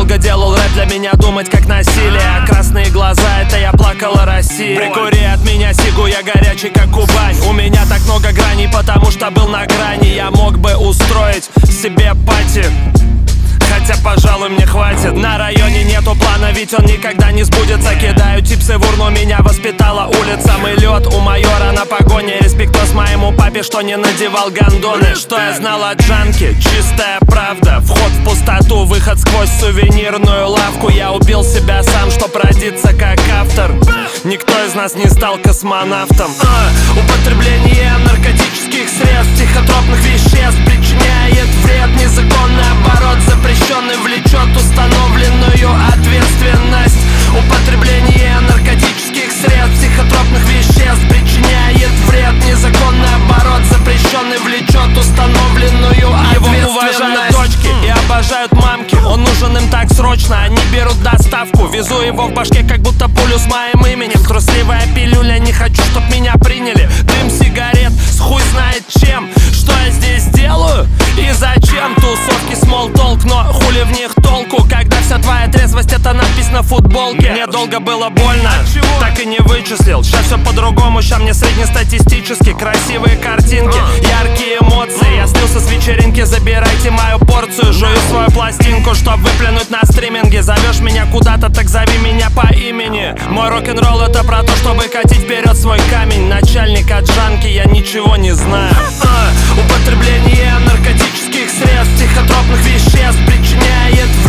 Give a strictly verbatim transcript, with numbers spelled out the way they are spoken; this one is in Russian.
долго делал рэп, для меня думать как насилие. Красные глаза, это я плакала Россия. Прикури от меня сигу, я горячий как Кубань. У меня так много граней, потому что был на грани. Я мог бы устроить себе пати, хотя, пожалуй, мне хватит. На районе нету плана, ведь он никогда не сбудется. Кидаю типсы в урну, меня воспитала улица. Мы лед у майора на погоне. Респектос моему папе, что не надевал гондоны. Что я знал о джанке? Чистая правда. Вход в пустоту, выход сквозь сувенирную лавку. Я убил себя сам, чтоб родиться как автор. Никто из нас не стал космонавтом. а, Употребление наркотических средств, психотропных веществ причиняет вред. Незаконный оборот запрещенный влечет установленную ответственность. Употребление наркотических средств, психотропных веществ причиняет вред. Незаконный оборот запрещенный влечет установленную ответственность. Его уважают дочки и обожают мамки. Он нужен им так срочно, они берут доставку. Везу его в башке, как будто пулю с моим именем. Трусливая пилюля, не хочу, чтоб меня приняли. Дым сигарет с хуй знает чем. Что я здесь делаю и зачем? Тусовки small talk, но хули в них толку, когда вся твоя трезвость это надпись на футболке. Мне долго было больно, так и не вычислил. Сейчас все по-другому, ща мне среднестатистически. Красивые картинки, яркие эмоции. Я слился с вечеринки, забирайте мою порцию. Жую свою пластинку, чтоб выплюнуть на стриминге. Зовешь меня куда-то, так зови меня по имени. Мой рок-н-ролл это про то, чтобы катить вперед свой камень. Начальник от джанки, я ничего не знаю. а, Употребление наркотических средств, психотропных веществ причиняет